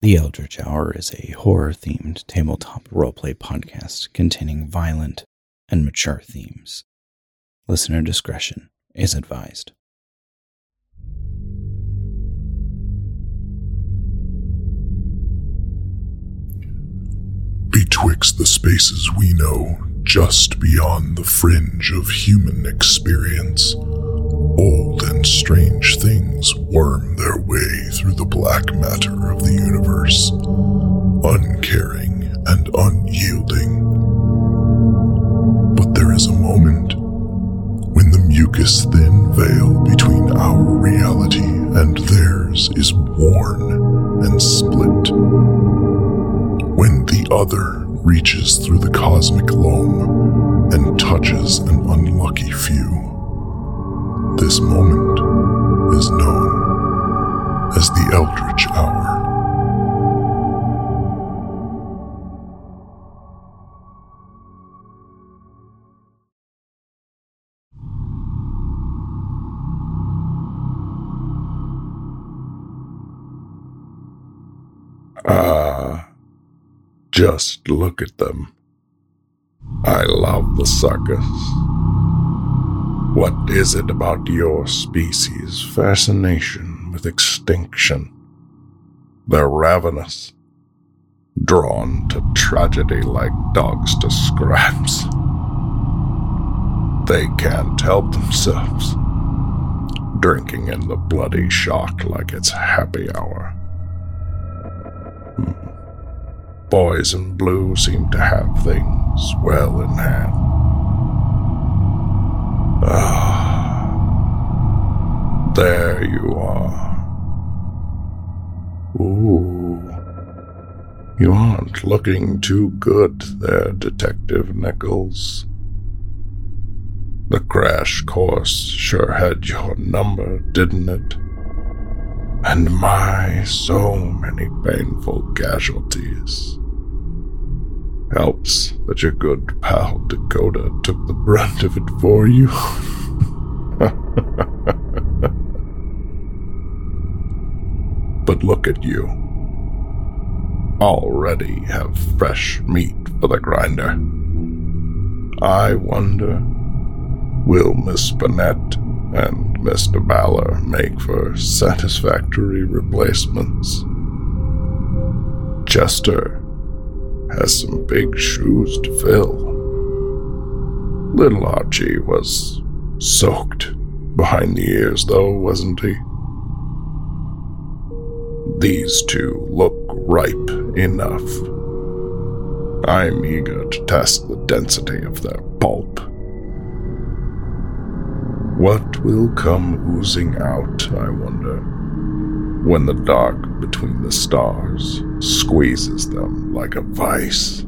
The Eldritch Hour is a horror-themed tabletop roleplay podcast containing violent and mature themes. Listener discretion is advised. Betwixt the spaces we know, just beyond the fringe of human experience, old and strange things worm their way through the black matter of the universe, uncaring and unyielding. But there is a moment when the mucus-thin veil between our reality and theirs is worn and split. When the other reaches through the cosmic loam and touches an unlucky few. This moment is known as the Eldritch Hour. Just look at them. I love the suckers. What is it about your species' fascination with extinction? They're ravenous, drawn to tragedy like dogs to scraps. They can't help themselves, drinking in the bloody shock like it's happy hour. Boys in blue seem to have things well in hand. There you are. Ooh. You aren't looking too good there, Detective Nichols. The crash course sure had your number, didn't it? And my, so many painful casualties. Helps that your good pal Dakota took the brunt of it for you. But look at you. Already have fresh meat for the grinder. I wonder, will Miss Burnett and Mr. Baller make for satisfactory replacements? Chester has some big shoes to fill. Little Archie was soaked behind the ears, though, wasn't he? These two look ripe enough. I'm eager to test the density of their pulp. What will come oozing out, I wonder, when the dark between the stars squeezes them like a vice?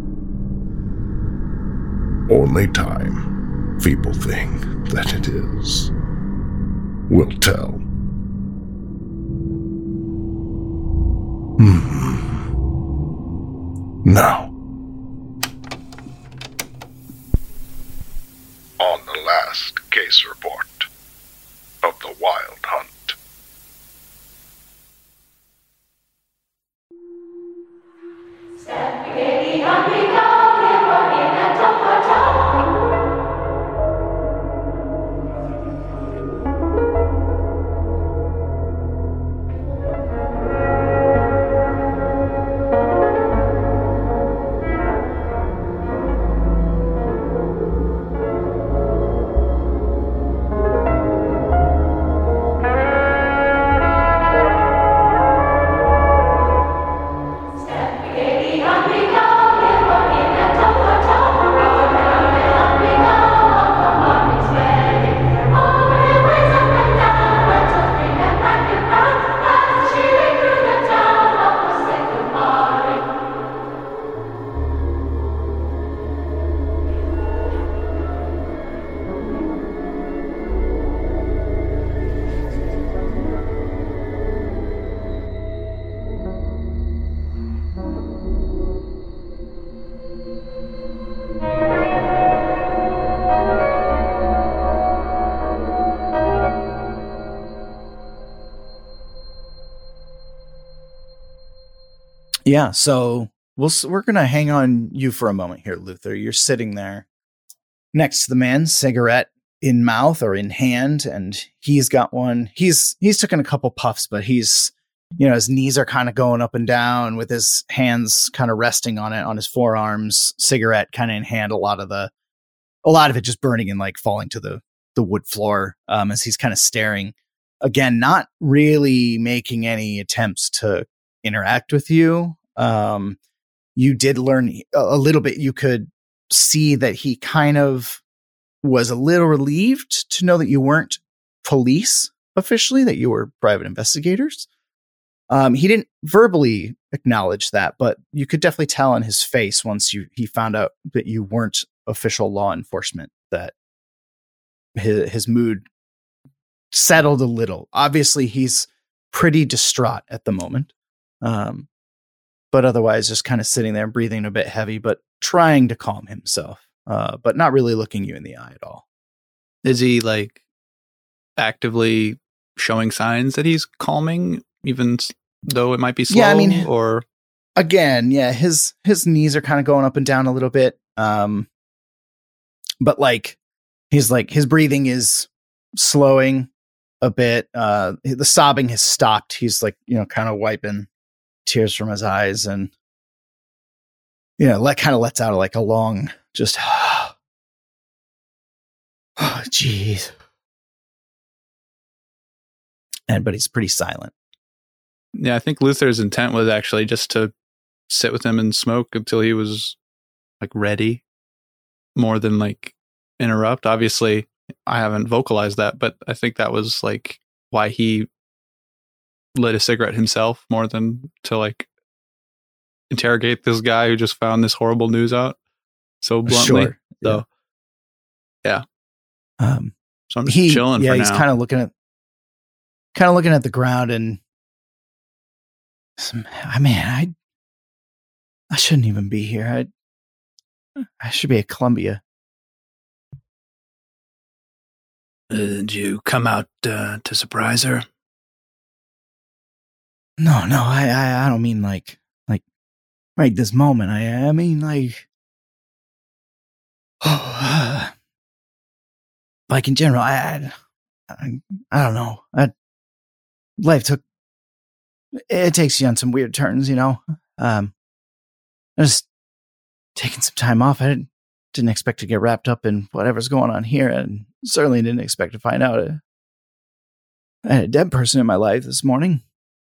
Only time, feeble thing that it is, will tell. Now, on the last case report of the Wild Hunt. Yeah, so we're going to hang on you for a moment here, Luther. You're sitting there next to the man, cigarette in mouth or in hand, and he's got one. He's taken a couple puffs, but he's, his knees are kind of going up and down with his hands kind of resting on it, on his forearms, cigarette kind of in hand, a lot of it just burning and like falling to the wood floor as he's kind of staring. Again, not really making any attempts to interact with you. You did learn a little bit. You could see that he kind of was a little relieved to know that you weren't police officially, that you were private investigators. He didn't verbally acknowledge that, but you could definitely tell on his face once he found out that you weren't official law enforcement, that his mood settled a little. Obviously, he's pretty distraught at the moment. But otherwise just kind of sitting there breathing a bit heavy, but trying to calm himself, but not really looking you in the eye at all. Is he like actively showing signs that he's calming, even though it might be slow? Yeah, or again, yeah, his knees are kind of going up and down a little bit. But like, he's like, his breathing is slowing a bit. The sobbing has stopped. He's like, kind of wiping tears from his eyes, and kind of lets out like a long just oh jeez. But he's pretty silent. Yeah, I think Luther's intent was actually just to sit with him and smoke until he was like ready, more than like interrupt. Obviously, I haven't vocalized that, but I think that was like why he lit a cigarette himself, more than to like interrogate this guy who just found this horrible news out so bluntly. Sure. So yeah. So I'm just chilling for now. He's kind of looking at the ground, and I shouldn't even be here. I should be at Columbia. Did you come out to surprise her? No, I don't mean like right this moment. I mean like like in general. I don't know. Life takes you on some weird turns, I just taking some time off. I didn't expect to get wrapped up in whatever's going on here, and certainly didn't expect to find out I had a dead person in my life this morning.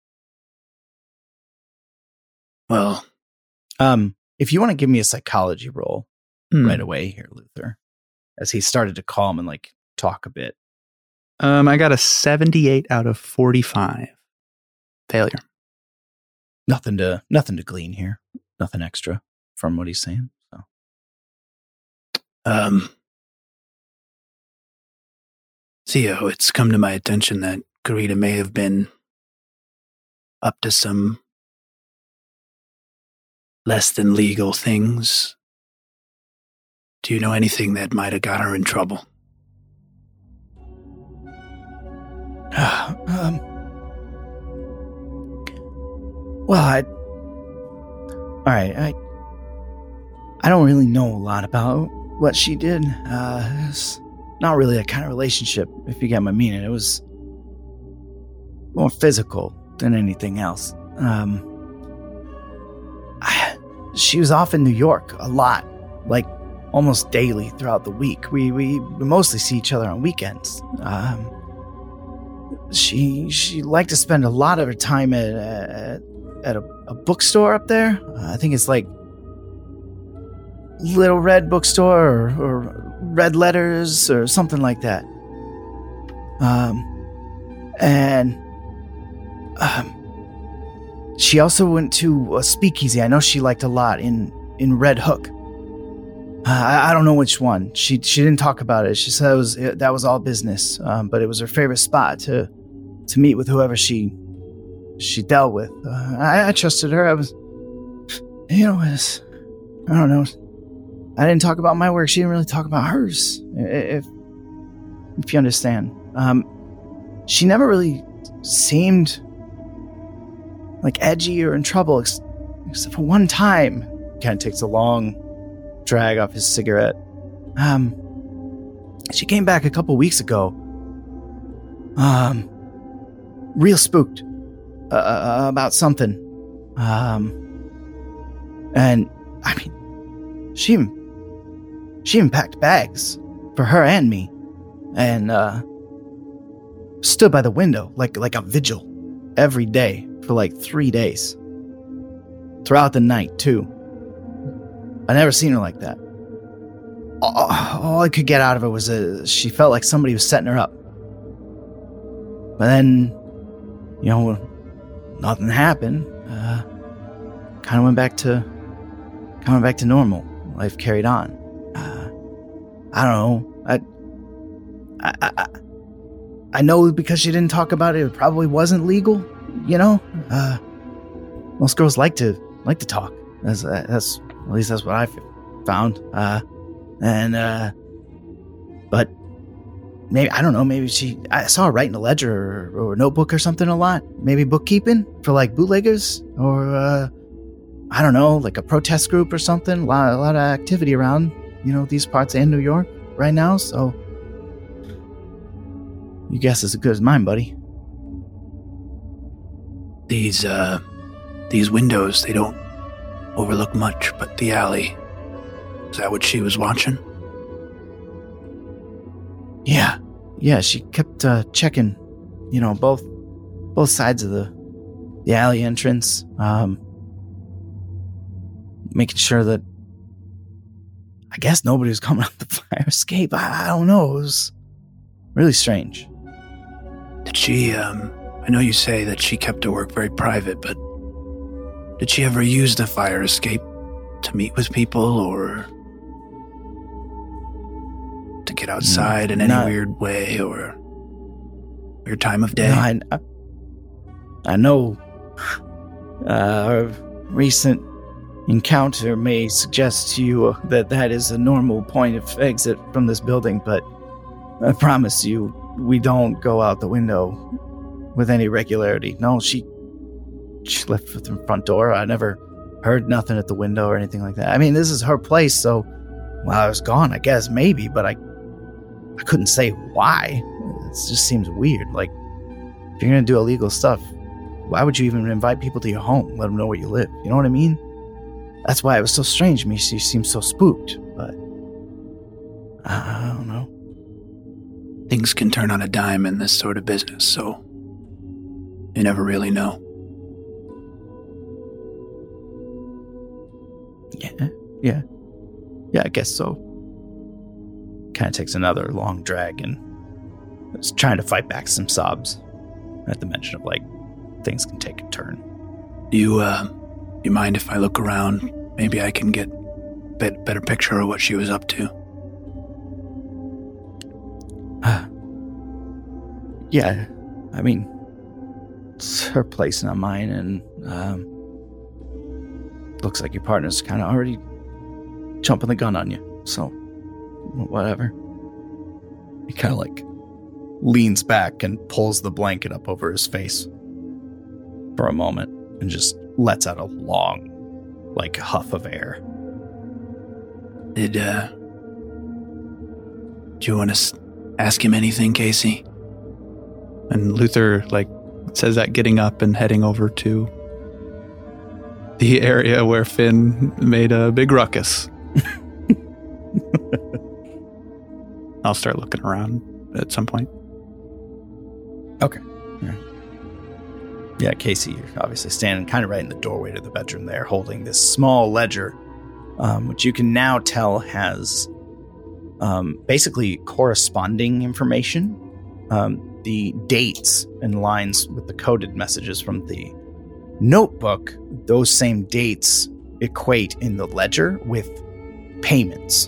Well, if you want to give me a psychology roll right away here, Luther, as he started to calm and like talk a bit. I got a 78 out of 45. Failure. Nothing to glean here. Nothing extra from what he's saying. So. Theo, it's come to my attention that Karita may have been up to some less than legal things. Do you know anything that might have got her in trouble? Well, I don't really know a lot about what she did. It's not really a kind of relationship, if you get my meaning. It was more physical than anything else. She was off in New York a lot, like almost daily throughout the week. We mostly see each other on weekends. She liked to spend a lot of her time at a bookstore up there. I think it's like Little Red Bookstore or Red Letters or something like that. She also went to a speakeasy I know she liked a lot in Red Hook. I don't know which one. She didn't talk about it. She said that was all business, but it was her favorite spot to meet with whoever she dealt with. I trusted her. I was, I don't know. I didn't talk about my work. She didn't really talk about hers, if you understand. She never really seemed like edgy or in trouble, except for one time. Kind of takes a long drag off his cigarette. She came back a couple weeks ago. Real spooked about something. And I mean, she even packed bags for her and me, and stood by the window like a vigil every day for like 3 days. Throughout the night, too. I never seen her like that. All I could get out of it was she felt like somebody was setting her up. But then, nothing happened. Kind of went back to normal. Life carried on. I don't know. I know because she didn't talk about it, it probably wasn't legal. Most girls like to talk. That's at least that's what I found. But maybe, I don't know, maybe I saw her writing a ledger or a notebook or something a lot. Maybe bookkeeping for like bootleggers or, I don't know, like a protest group or something. A lot of activity around, these parts in New York right now. So your guess is as good as mine, buddy. These windows, they don't overlook much but the alley. Is that what she was watching? Yeah, she kept checking, both sides of the alley entrance, making sure that, I guess nobody was coming up the fire escape. I don't know. It was really strange. Did she, I know you say that she kept her work very private, but did she ever use the fire escape to meet with people or to get outside in any weird way or weird time of day? No, I know our recent encounter may suggest to you that is a normal point of exit from this building, but I promise you, we don't go out the window with any regularity. No, she left with the front door. I never heard nothing at the window or anything like that. I mean, this is her place, so while I was gone, I guess maybe, but I couldn't say why. It just seems weird. Like, if you're going to do illegal stuff, why would you even invite people to your home? Let them know where you live. You know what I mean? That's why it was so strange to me. She seemed so spooked, but I don't know. Things can turn on a dime in this sort of business, so you never really know. Yeah, I guess so. Kind of takes another long drag and is trying to fight back some sobs at the mention of, like, things can take a turn. Do you mind if I look around? Maybe I can get a better picture of what she was up to. Yeah, I mean, it's her place, not mine, and looks like your partner's kind of already jumping the gun on you, so whatever. He kind of like leans back and pulls the blanket up over his face for a moment and just lets out a long, like, huff of air. Do you want to ask him anything, Casey? And Luther, like, says that getting up and heading over to the area where Finn made a big ruckus. I'll start looking around at some point. Okay. Yeah, Casey, you're obviously standing kind of right in the doorway to the bedroom there, holding this small ledger, which you can now tell has basically corresponding information. The dates and lines with the coded messages from the notebook, those same dates equate in the ledger with payments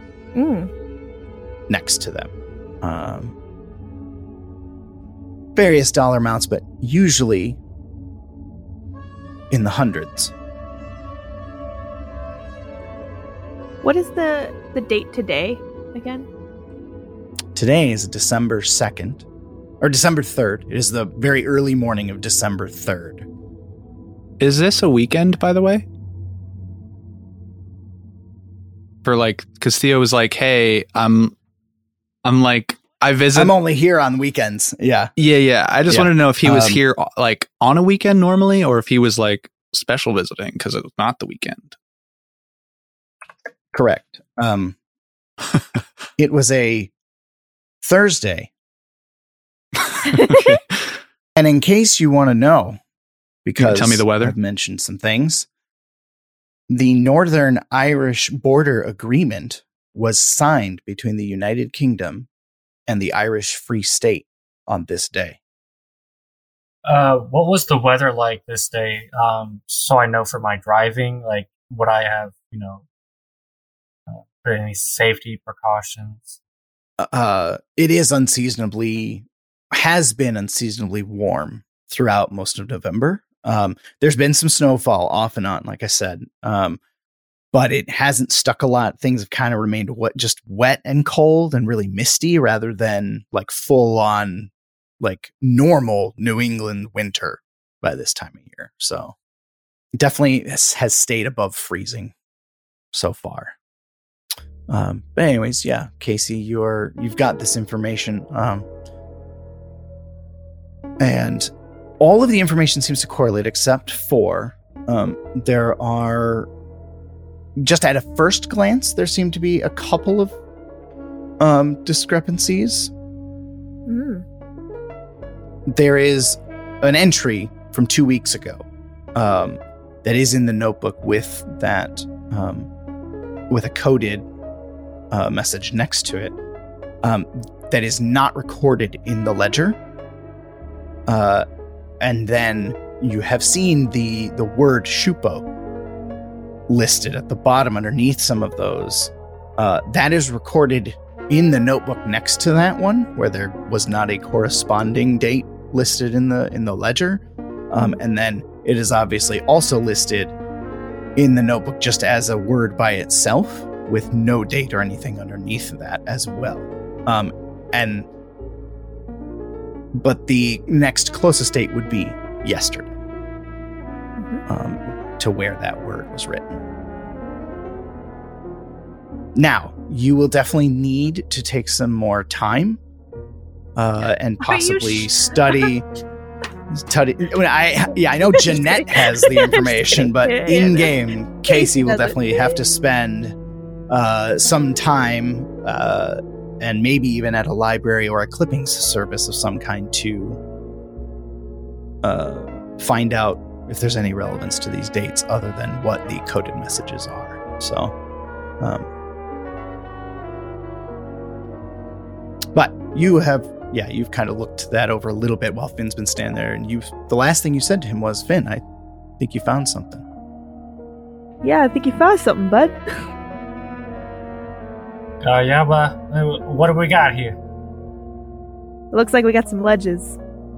next to them. Various dollar amounts, but usually in the hundreds. What is the date today again? Today is December 2nd, or December 3rd. It is the very early morning of December 3rd. Is this a weekend, by the way? For like, because Theo was like, "Hey, I'm like, I visit. I'm only here on weekends." Yeah. Yeah. I just wanted to know if he was here like on a weekend normally, or if he was like special visiting because it was not the weekend. Correct. It was a Thursday. Okay. And in case you want to know, because tell me the weather. I've mentioned some things. The Northern Irish Border Agreement was signed between the United Kingdom and the Irish Free State on this day. What was the weather like this day? So I know for my driving, like, would I have, any safety precautions? It has been unseasonably warm throughout most of November. There's been some snowfall off and on, like I said, but it hasn't stuck a lot. Things have kind of remained just wet and cold and really misty rather than like full on like normal New England winter by this time of year. So definitely has stayed above freezing so far. But anyways, yeah, Casey, you've got this information. And all of the information seems to correlate except for there are, just at a first glance, there seem to be a couple of discrepancies. There is an entry from 2 weeks ago that is in the notebook with that with a coded message next to it that is not recorded in the ledger. And then you have seen the word Shupo listed at the bottom underneath some of those. That is recorded in the notebook next to that one, where there was not a corresponding date listed in the ledger. And then it is obviously also listed in the notebook just as a word by itself, with no date or anything underneath that as well. But the next closest date would be yesterday, to where that word was written. Now, you will definitely need to take some more time and possibly study. I know Jeanette has the information, but in game, Casey will definitely have to spend some time, and maybe even at a library or a clippings service of some kind to find out if there's any relevance to these dates other than what the coded messages are. So, but you've kind of looked that over a little bit while Finn's been standing there, and the last thing you said to him was, "Finn, I think you found something." Yeah, I think you found something, bud. Yeah, but what do we got here? It looks like we got some ledges.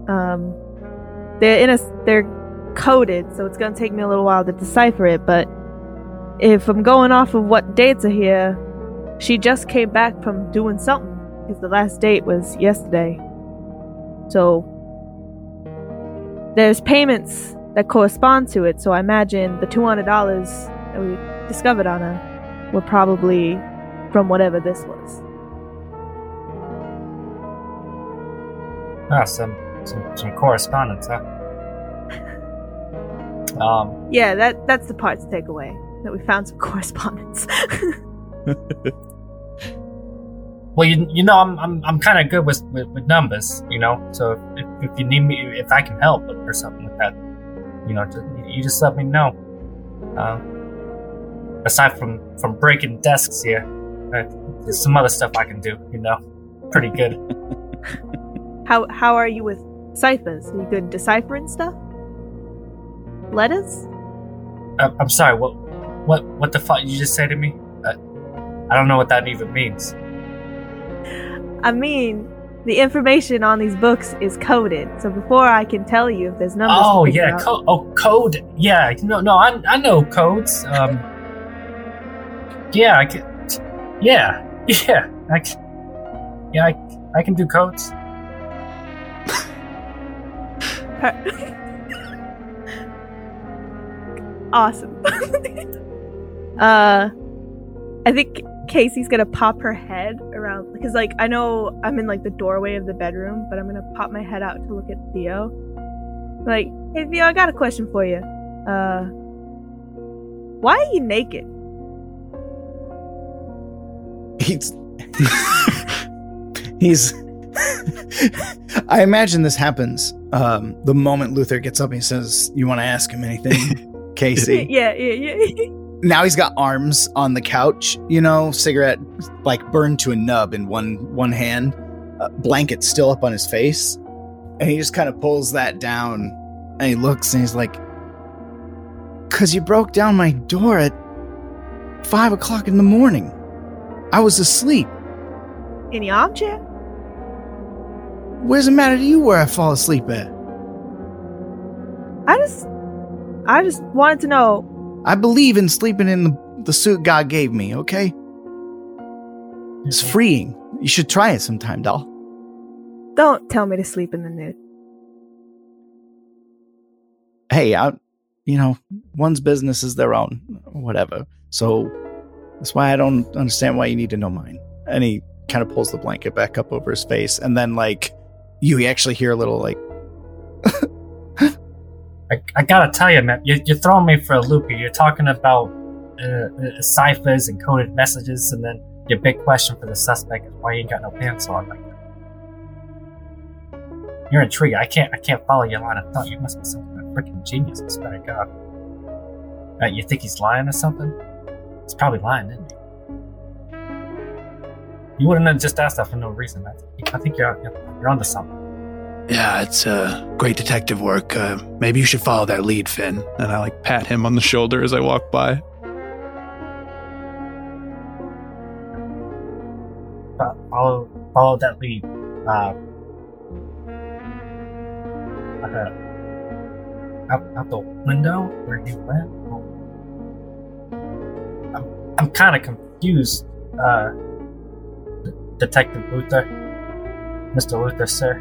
They're coded, so it's gonna take me a little while to decipher it, but if I'm going off of what dates are here, she just came back from doing something, because the last date was yesterday. So there's payments that correspond to it, so I imagine the $200 that we discovered on her were probably from whatever this was. Some correspondence, huh? Yeah, that's the part to take away. That we found some correspondence. Well, I'm kind of good with numbers, So if you need me, if I can help or something like that, you just let me know. Aside from breaking desks here, there's some other stuff I can do. Pretty good. How are you with ciphers? Are you good deciphering stuff? Letters? I'm sorry. What the fuck you just say to me? I don't know what that even means. I mean, the information on these books is coded, so before I can tell you if there's numbers. Oh yeah, code. Yeah, no, I know codes. Yeah, I can. Yeah, I can do codes. Awesome. I think Casey's gonna pop her head around because, like, I know I'm in like the doorway of the bedroom, but I'm gonna pop my head out to look at Theo. Like, hey Theo, I got a question for you. Why are you naked? He's I imagine this happens the moment Luther gets up and he says, "You want to ask him anything, Casey?" Yeah. Now he's got arms on the couch, cigarette like burned to a nub in one hand, blanket still up on his face, and he just kind of pulls that down and he looks and he's like, "'Cause you broke down my door at 5 o'clock in the morning. I was asleep. In your armchair? What does it matter to you where I fall asleep at? I just wanted to know. I believe in sleeping in the suit God gave me, okay? It's freeing. You should try it sometime, doll." Don't tell me to sleep in the nude. Hey, one's business is their own, whatever. So that's why I don't understand why you need to know mine. And he kind of pulls the blanket back up over his face, and then you actually hear a little like. I gotta tell you, man, you're throwing me for a loop here. You're talking about ciphers and coded messages, and then your big question for the suspect is why you ain't got no pants on. Like, you're intrigued. I can't follow your line of thought. You must be some kind of freaking genius. I swear to God. You think he's lying or something? He's probably lying, isn't he? You wouldn't have just asked that for no reason. I think you're onto something. Yeah, it's great detective work. Maybe you should follow that lead, Finn. And I pat him on the shoulder as I walk by. Follow that lead. Out the window where you went. I'm kind of confused, Detective Luther, Mr. Luther, sir.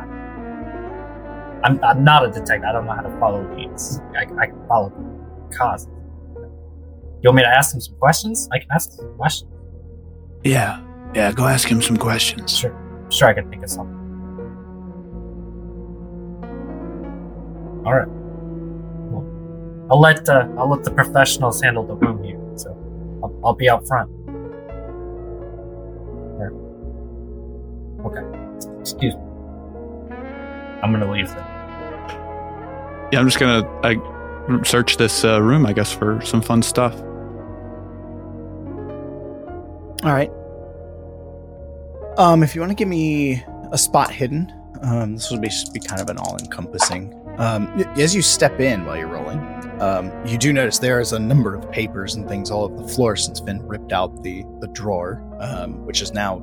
I'm not a detective. I don't know how to follow leads. I can follow causes. You want me to ask him some questions? I can ask him some questions. Yeah, go ask him some questions. Sure, I can think of something. All right. Well, I'll let the professionals handle the room here. So I'll be out front. There. Okay. Excuse me. I'm gonna leave then. Yeah, I'm just gonna search this room, I guess, for some fun stuff. All right. If you want to give me a spot hidden, this will be kind of an all-encompassing. As you step in while you're rolling, you do notice there is a number of papers and things all over the floor since Finn ripped out the drawer, which is now.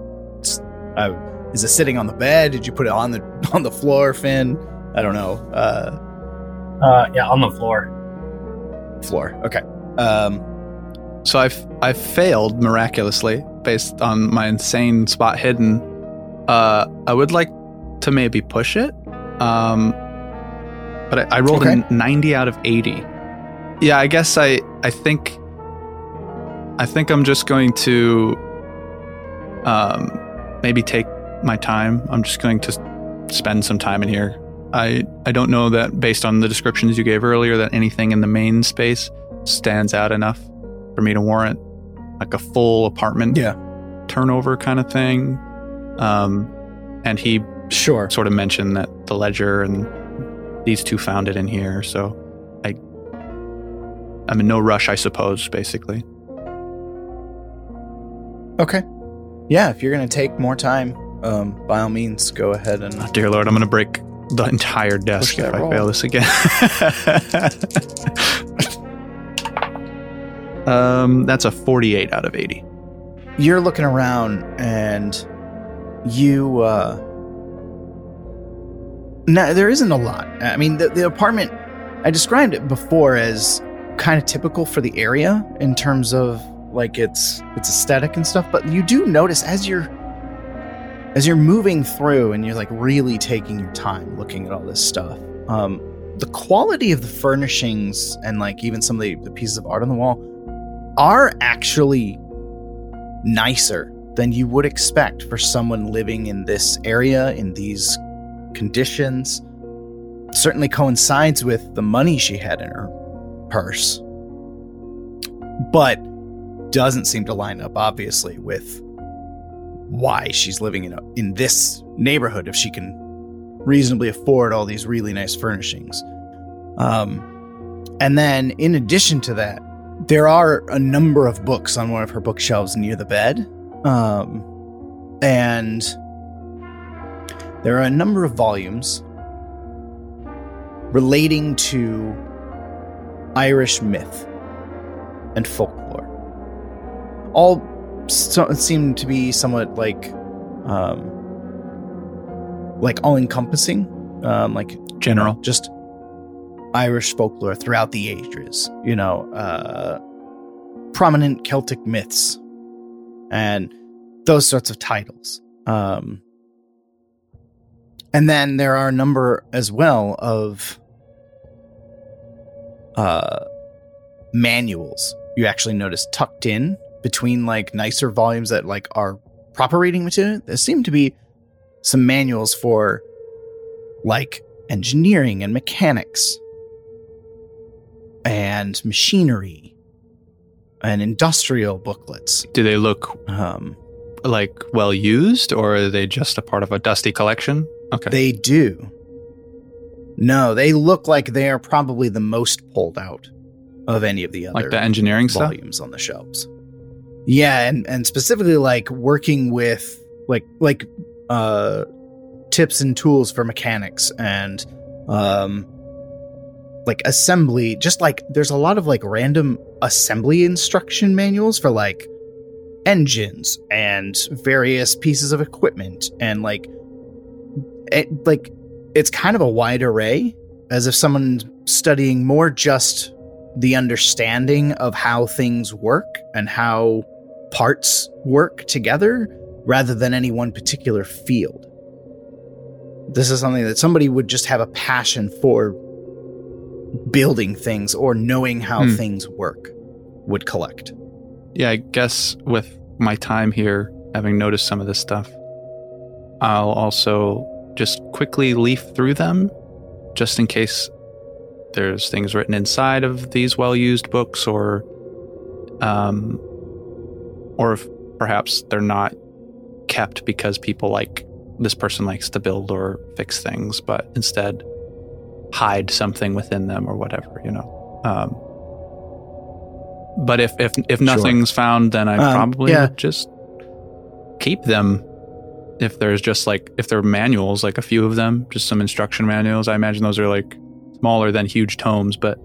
Is it sitting on the bed? Did you put it on the floor, Finn? I don't know. Yeah, on the floor. Floor. Okay. So I've failed miraculously based on my insane spot hidden. I would like to maybe push it. But I rolled a 90 out of 80. Yeah, I guess I think I'm just going to maybe take my time. I'm just going to spend some time in here. I don't know that based on the descriptions you gave earlier that anything in the main space stands out enough for me to warrant like a full apartment turnover kind of thing. And he sort of mentioned that the ledger and these two found it in here, so I'm in no rush, I suppose, basically. Okay. Yeah, if you're going to take more time, by all means, go ahead and... Oh, dear Lord, I'm going to break the entire desk if I fail this again. That's a 48 out of 80. You're looking around and you... No, there isn't a lot. I mean, the apartment, I described it before as kind of typical for the area in terms of like its aesthetic and stuff, but you do notice as you're moving through and you're like really taking your time looking at all this stuff, the quality of the furnishings and like even some of the pieces of art on the wall are actually nicer than you would expect for someone living in this area in these conditions. Certainly coincides with the money she had in her purse, but doesn't seem to line up obviously with why she's living in this neighborhood if she can reasonably afford all these really nice furnishings. And then in addition to that, there are a number of books on one of her bookshelves near the bed. And there are a number of volumes relating to Irish myth and folklore. All seem to be somewhat like all-encompassing, like general, just Irish folklore throughout the ages. Prominent Celtic myths and those sorts of titles. And then there are a number as well of manuals you actually notice tucked in between like nicer volumes that like are proper reading material. There seem to be some manuals for like engineering and mechanics and machinery and industrial booklets. Do they look like well used, or are they just a part of a dusty collection? Okay. They do. No, they look like they are probably the most pulled out of any of the other like the engineering volumes on the shelves. Yeah, and specifically like working with like tips and tools for mechanics and like assembly. Just like there's a lot of like random assembly instruction manuals for like engines and various pieces of equipment, and like it's kind of a wide array, as if someone's studying more just the understanding of how things work and how parts work together rather than any one particular field. This is something that somebody would just have a passion for building things or knowing how things work would collect. Yeah, I guess with my time here, having noticed some of this stuff, I'll also just quickly leaf through them just in case there's things written inside of these well-used books, or if perhaps they're not kept because people like this person likes to build or fix things, but instead hide something within them or whatever, but if nothing's found, then I probably would just keep them. If there's just like, if they're manuals, like a few of them, just some instruction manuals, I imagine those are like smaller than huge tomes, but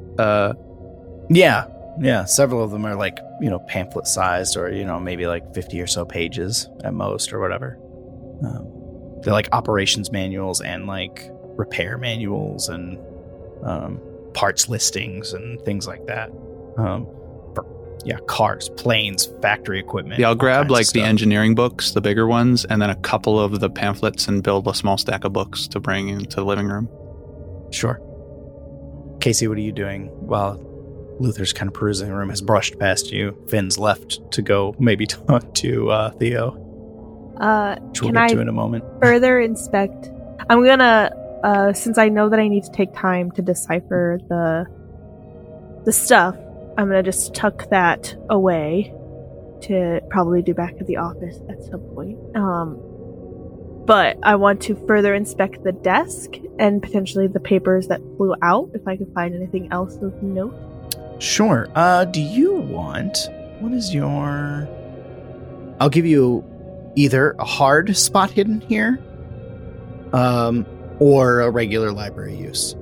yeah, several of them are like, pamphlet sized, or maybe like 50 or so pages at most, or whatever. They're like operations manuals and like repair manuals and parts listings and things like that. Cars, planes, factory equipment. Yeah, I'll grab like the engineering books, the bigger ones, and then a couple of the pamphlets and build a small stack of books to bring into the living room. Sure. Casey, what are you doing while Luther's kind of perusing the room, has brushed past you? Finn's left to go maybe talk to Theo. Which we'll get to in a moment. Further inspect. I'm gonna, since I know that I need to take time to decipher the stuff, I'm gonna just tuck that away to probably do back at the office at some point. But I want to further inspect the desk and potentially the papers that flew out, if I can find anything else of note. Sure. Do you want... What is your... I'll give you either a hard spot hidden here, or a regular library use.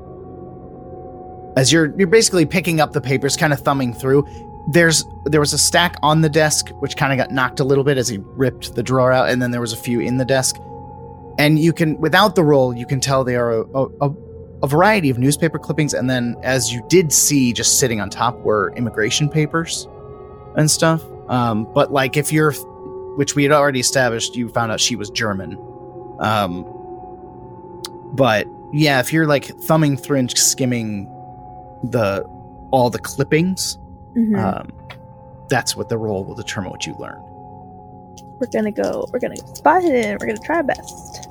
As you're basically picking up the papers, kind of thumbing through, there was a stack on the desk, which kind of got knocked a little bit as he ripped the drawer out, and then there was a few in the desk. And you can, without the roll, you can tell they are a variety of newspaper clippings, and then, as you did see, just sitting on top were immigration papers and stuff. But like, if you're, which we had already established, you found out she was German. But Yeah, if you're like thumbing through and skimming all the clippings, that's what the roll will determine what you learn. We're gonna go spot hidden. We're gonna try our best.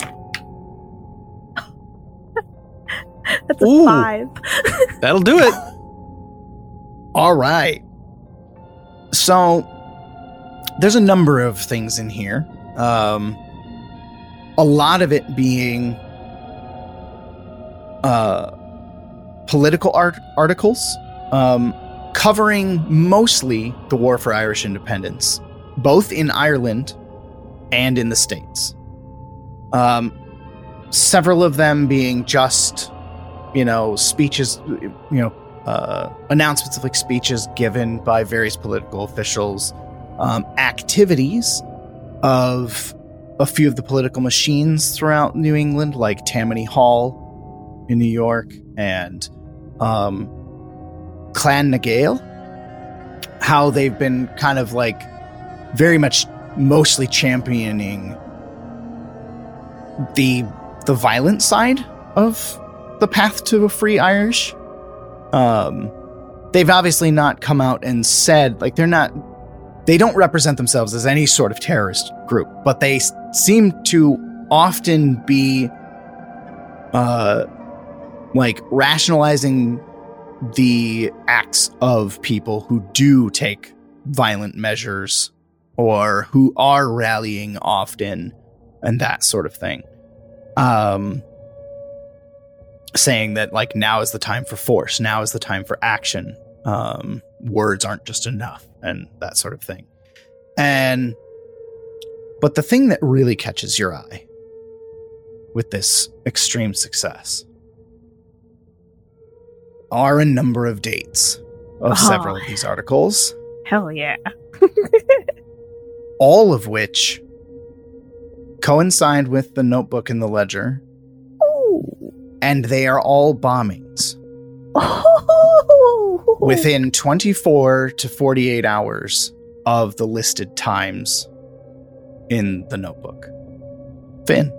That's a Ooh. 5. That'll do it. All right. So there's a number of things in here. A lot of it being political articles covering mostly the war for Irish independence, both in Ireland and in the States. Several of them being just, speeches, announcements of like speeches given by various political officials, activities of a few of the political machines throughout New England, like Tammany Hall in New York and Clan na Gael, how they've been kind of like very much mostly championing the violent side of the path to a free Irish. They've obviously not come out and said, like, they don't represent themselves as any sort of terrorist group, but they seem to often be like rationalizing the acts of people who do take violent measures or who are rallying often and that sort of thing. Saying that, like, now is the time for force, now is the time for action. Words aren't just enough and that sort of thing. But the thing that really catches your eye with this extreme success are a number of dates of several of these articles. Hell yeah. All of which coincide with the notebook and the ledger. Ooh. And they are all bombings. Within 24 to 48 hours of the listed times in the notebook. Finn.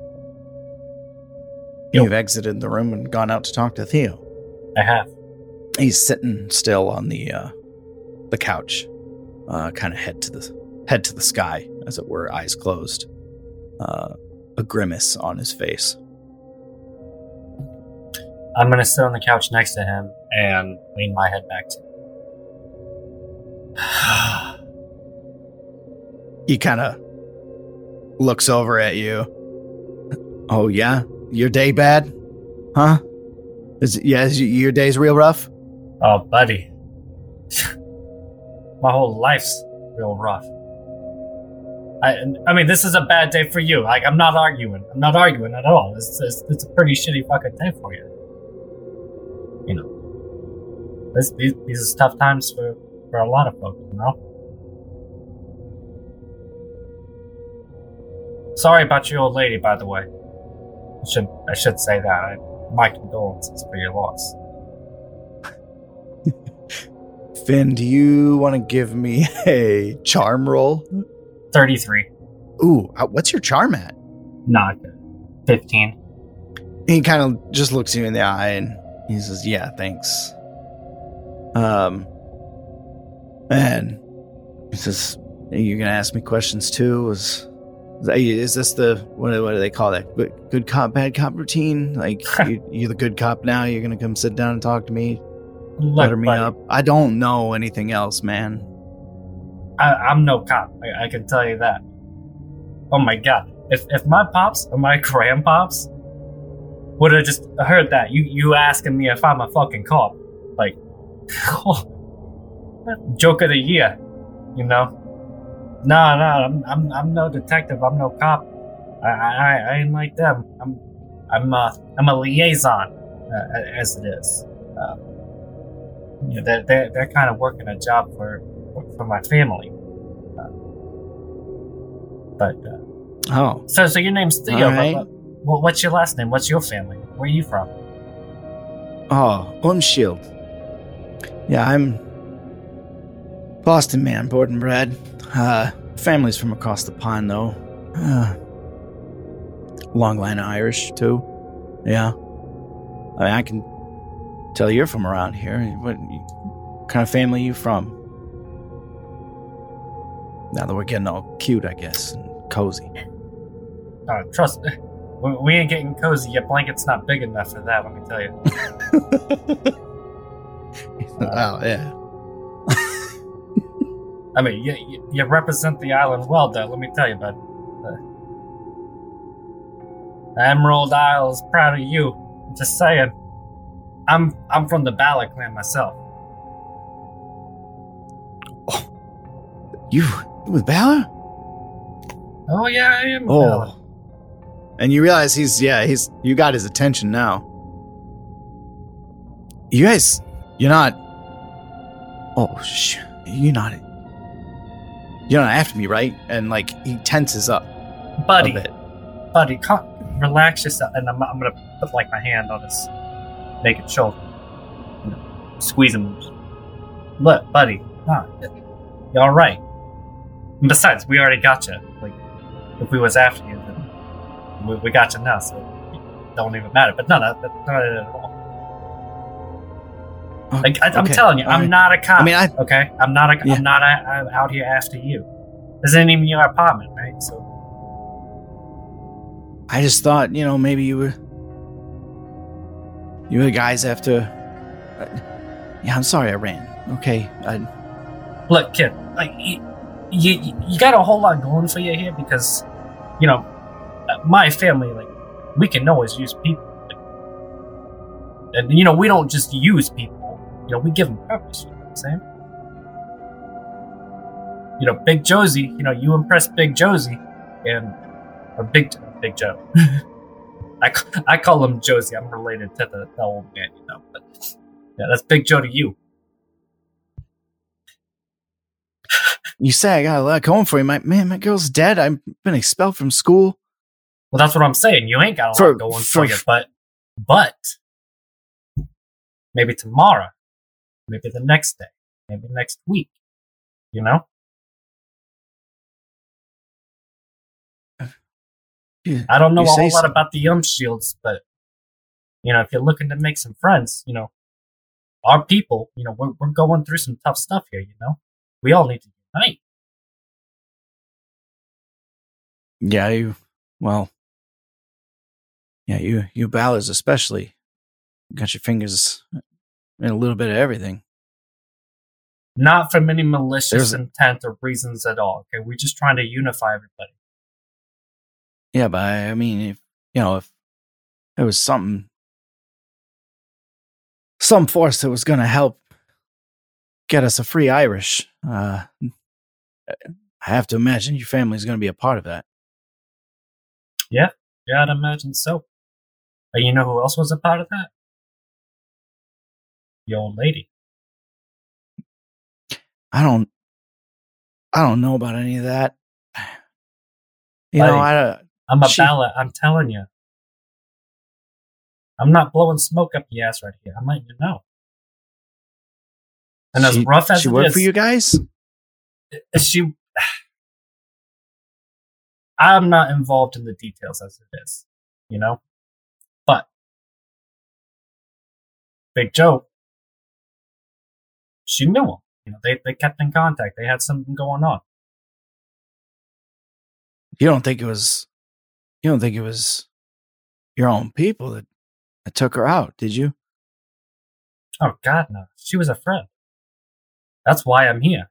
Yo. You've exited the room and gone out to talk to Theo. I have. He's sitting still on the couch, kind of head to the sky, as it were, eyes closed, a grimace on his face. I'm gonna sit on the couch next to him and lean my head back to him. He kind of looks over at you. Oh yeah, your day bad, huh? Is your day's real rough? Oh, buddy. My whole life's real rough. I mean, this is a bad day for you. Like, I'm not arguing. I'm not arguing at all. It's a pretty shitty fucking day for you. You know, these are tough times for a lot of folks, you know? Sorry about your old lady, by the way. I should say that. My condolences for your loss. Finn, do you want to give me a charm roll? 33. Ooh, what's your charm at? Not good. 15. He kind of just looks you in the eye and he says, yeah, thanks. And he says, are you going to ask me questions too? Is this the, what do they call that? Good cop, bad cop routine? Like, you're the good cop now, you're going to come sit down and talk to me? Butter me up? I don't know anything else, man. I'm no cop. I can tell you that. Oh my god. If my pops or my grandpops would have just heard that, you asking me if I'm a fucking cop, like, joke of the year, you know? No, I'm no detective. I'm no cop. I ain't like them. I'm a liaison, as it is. You know, they're kind of working a job for my family. So your name's Theo. Right. But what's your last name? What's your family? Where are you from? Oh, Unshield. Yeah, I'm Boston man, born and bred. Family's from across the pond, though. Long line of Irish, too. Yeah. I mean, I can tell you're from around here. What kind of family are you from? Now that we're getting all cute, I guess, and cozy. Trust me. We ain't getting cozy. Your blanket's not big enough for that, let me tell you. Oh, yeah. I mean, you represent the island well, there, let me tell you, bud. Emerald Isle is proud of you. I'm just saying. I'm from the Ballard clan myself. You with Balor? Oh yeah, I am. Oh. Ballard. And you realize you got his attention now. You guys, you're not. Oh, you're not after me, right? And like he tenses up, buddy. a bit. Buddy, relax yourself. And I'm gonna put like my hand on his naked shoulder, squeeze him. Look, buddy, you all right? And besides, we already got you. Like, if we was after you, then we got you now, so it don't even matter. But no, that's not it at all. Like I'm telling you, I'm not a cop. I mean, okay, I'm not I'm out here after you. This isn't even your apartment, right? So I just thought, maybe you were the guys after. Yeah, I'm sorry I ran. Okay, look, kid, like you got a whole lot going for you here because, my family, like, we can always use people, and we don't just use people. We give them purpose. You know what I'm saying? Big Josie. You impressed Big Josie, or Big Joe. I call him Josie. I'm related to the old man, But yeah, that's Big Joe to you. You say I got a lot going for you. My girl's dead. I've been expelled from school. Well, that's what I'm saying. You ain't got a lot going for you, but maybe tomorrow, maybe the next day, maybe next week. I don't know a whole lot about the Shields, but if you're looking to make some friends, our people, we're going through some tough stuff here. We all need to unite. Yeah, you Ballards especially got your fingers in a little bit of everything. Not from any malicious intent or reasons at all. Okay, we're just trying to unify everybody. Yeah, but I mean, if there was some force that was going to help get us a free Irish, I have to imagine your family's going to be a part of that. Yeah, I'd imagine so. And you know who else was a part of that? The old lady. I don't know about any of that. I'm a Ballard. I'm telling you. I'm not blowing smoke up your ass right here. I'm letting you know. And as rough as she it worked is, for you guys? I'm not involved in the details as it is, But Big Joe, she knew him. They kept in contact. They had something going on. You don't think it was your own people that took her out, did you? Oh God, no. She was a friend. That's why I'm here.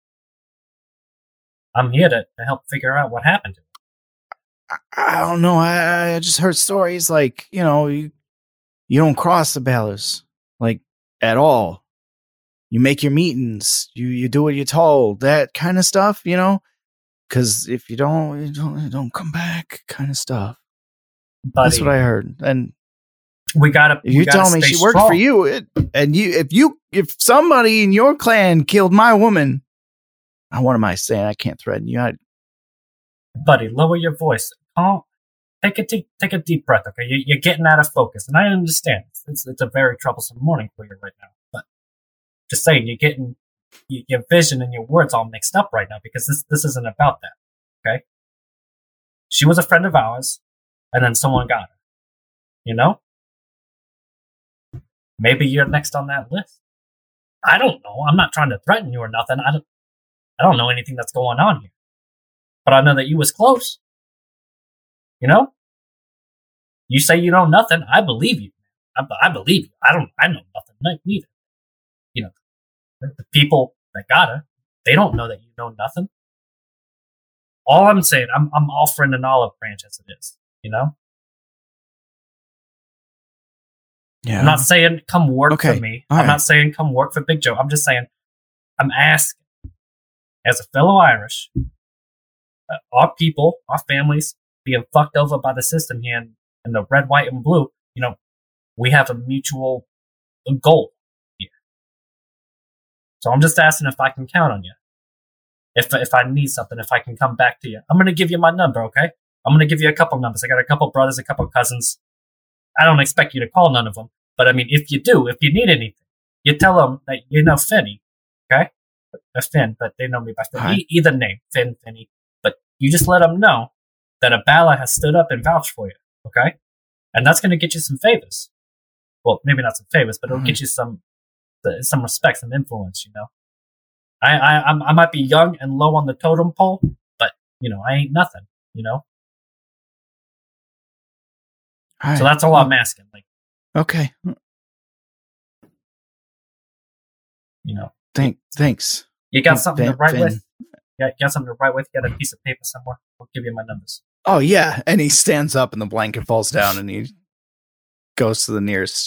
I'm here to help figure out what happened to her. I don't know. I just heard stories like, you don't cross the Ballards, like, at all. You make your meetings. You do what you're told. That kind of stuff, Because if you don't come back, kind of stuff. Buddy, that's what I heard. And we gotta. You tell me she worked for you, if somebody in your clan killed my woman, what am I saying? I can't threaten you. Buddy, lower your voice. Take a deep breath. Okay, you're getting out of focus, and I understand. It's a very troublesome morning for you right now. But just saying, you're getting your vision and your words all mixed up right now because this isn't about that. Okay, she was a friend of ours, and then someone got her. maybe you're next on that list. I don't know. I'm not trying to threaten you or nothing. I don't know anything that's going on here. But I know that you was close. You know? You say you know nothing. I believe you. I believe you. I know nothing neither. You know, the people that got her, they don't know that you know nothing. All I'm saying, I'm offering an olive branch as it is. You know? Yeah. I'm not saying come work Okay. for me. All I'm right. not saying come work for Big Joe. I'm just saying, I'm asking, as a fellow Irish, our people, our families being fucked over by the system here in the red, white, and blue, you know, we have a mutual goal here. So I'm just asking if I can count on you. If I need something, if I can come back to you. I'm going to give you my number, okay? I'm going to give you a couple numbers. I got a couple brothers, a couple cousins. I don't expect you to call none of them. But I mean, if you do, if you need anything, you tell them that you know Finney, okay? Finn, but they know me by Finn. Hi. Either name, Finn, Finney. But you just let them know that a Bala has stood up and vouched for you, okay? And that's going to get you some favors. Well, maybe not some favors, but it'll get you some respect, some influence, you know? I might be young and low on the totem pole, but, you know, I ain't nothing, you know? All So right. that's all I'm asking. Like, Okay. you know, Thanks. you got something to write Finn. with? Yeah, you got something to write with? You got a piece of paper somewhere? I'll give you my numbers. Oh yeah, and he stands up and the blanket falls down and he goes to the nearest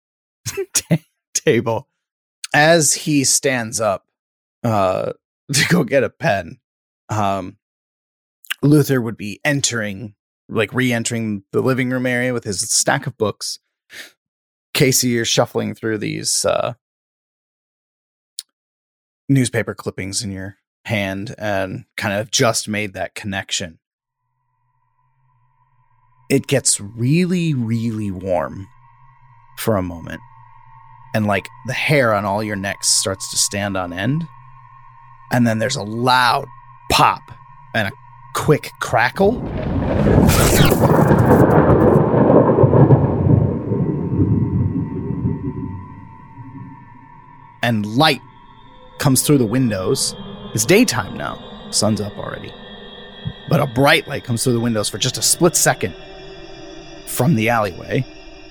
table. As he stands up to go get a pen, Luther would be re-entering the living room area with his stack of books. Casey, you're shuffling through these newspaper clippings in your hand and kind of just made that connection. It gets really, really warm for a moment. And like the hair on all your necks starts to stand on end. And then there's a loud pop and a quick crackle. And light comes through the windows. It's daytime now. Sun's up already. But a bright light comes through the windows for just a split second from the alleyway.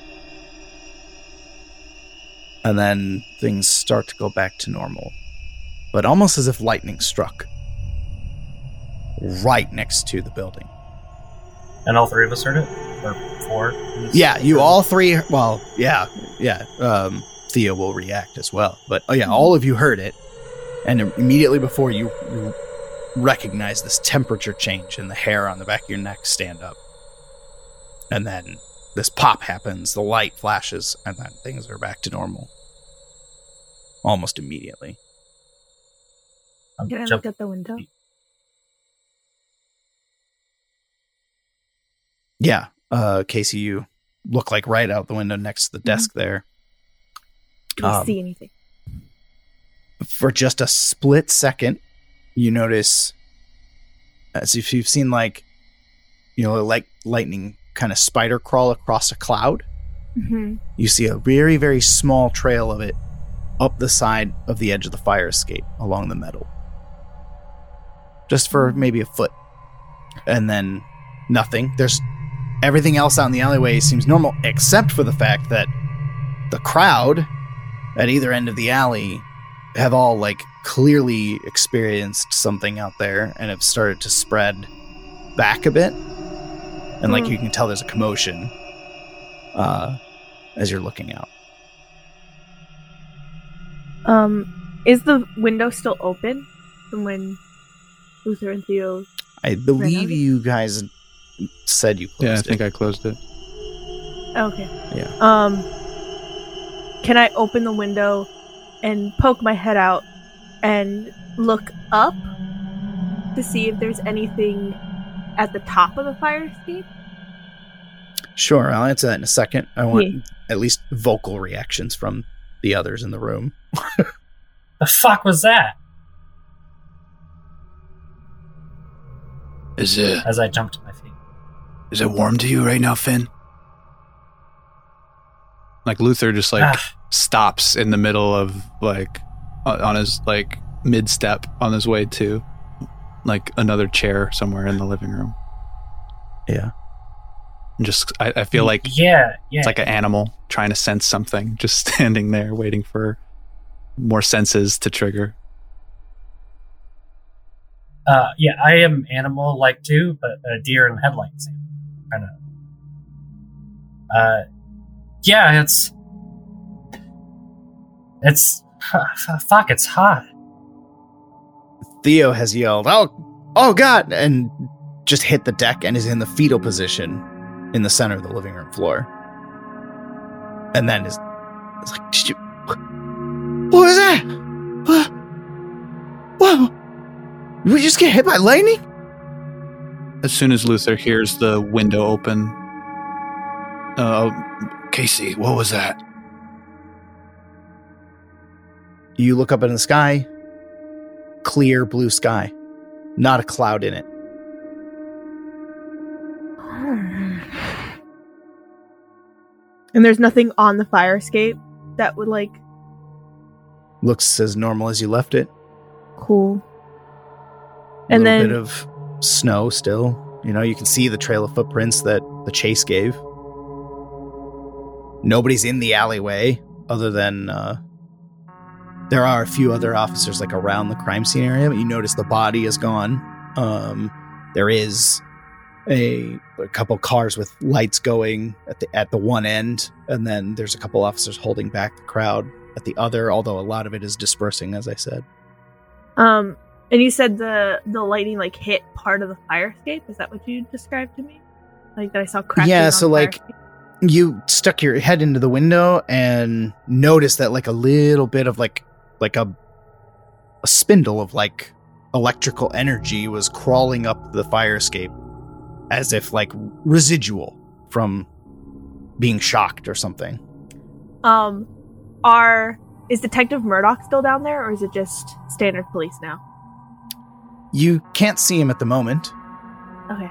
And then things start to go back to normal. But almost as if lightning struck. Right next to the building. And all three of us heard it? Or four? Yeah, you all three. Well, yeah. Theo will react as well. But all of you heard it. And immediately before you recognize this temperature change and the hair on the back of your neck stand up. And then this pop happens, the light flashes, and then things are back to normal. Almost immediately. Can I look at the window? Yeah, Casey, you look like right out the window next to the desk there. Do we see anything? For just a split second, you notice, as if you've seen like lightning kind of spider crawl across a cloud. Mm-hmm. You see a very, very small trail of it up the side of the edge of the fire escape along the metal. Just for maybe a foot. And then nothing. There's everything else out in the alleyway seems normal, except for the fact that the crowd at either end of the alley have all like clearly experienced something out there and have started to spread back a bit. And like you can tell there's a commotion as you're looking out. Is the window still open from when Luther and Theo? I believe you guys said you closed Yeah, I it. think I closed it. Okay. Yeah. Can I open the window and poke my head out and look up to see if there's anything at the top of the fire escape? Sure, I'll answer that in a second. I want at least vocal reactions from the others in the room. The fuck was that? Is it As I jumped to my feet. warm to you right now, Finn? Like Luther just like stops in the middle of like on his like mid step on his way to like another chair somewhere in the living room. Yeah. And just I feel like it's like an animal trying to sense something, just standing there waiting for more senses to trigger. I am animal like too, but a deer in headlights kind of. It's fuck, it's hot. Theo has yelled, "Oh God!" and just hit the deck and is in the fetal position in the center of the living room floor. And then is like, "Did you? What was that? Whoa! Did we just get hit by lightning?" As soon as Luther hears the window open, Casey, what was that? You look up in the sky, clear blue sky, not a cloud in it. And there's nothing on the fire escape that would like... Looks as normal as you left it. Cool. A And little then bit of snow still. You know, you can see the trail of footprints that the chase gave. Nobody's in the alleyway other than there are a few other officers like around the crime scene area, but you notice the body is gone. There is a couple cars with lights going at the one end, and then there's a couple officers holding back the crowd at the other, although a lot of it is dispersing, as I said. and you said the lightning like hit part of the fire escape. Is that what you described to me? Like that I saw cracking. Yeah, on so the fire like escape? you stuck your head into the window and noticed that like a little bit of like a spindle of like electrical energy was crawling up the fire escape as if like residual from being shocked or something. Is Detective Murdoch still down there, or is it just standard police now? You can't see him at the moment. Okay.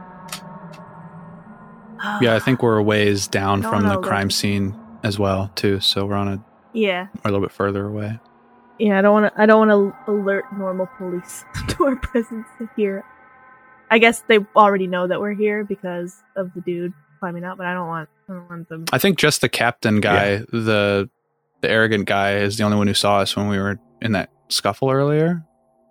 yeah, I think we're a ways down No, from no, the crime like- scene as well, too. So we're a little bit further away. Yeah, I don't want to alert normal police to our presence here. I guess they already know that we're here because of the dude climbing out, but I don't want them. I think just the captain guy, the arrogant guy, is the only one who saw us when we were in that scuffle earlier,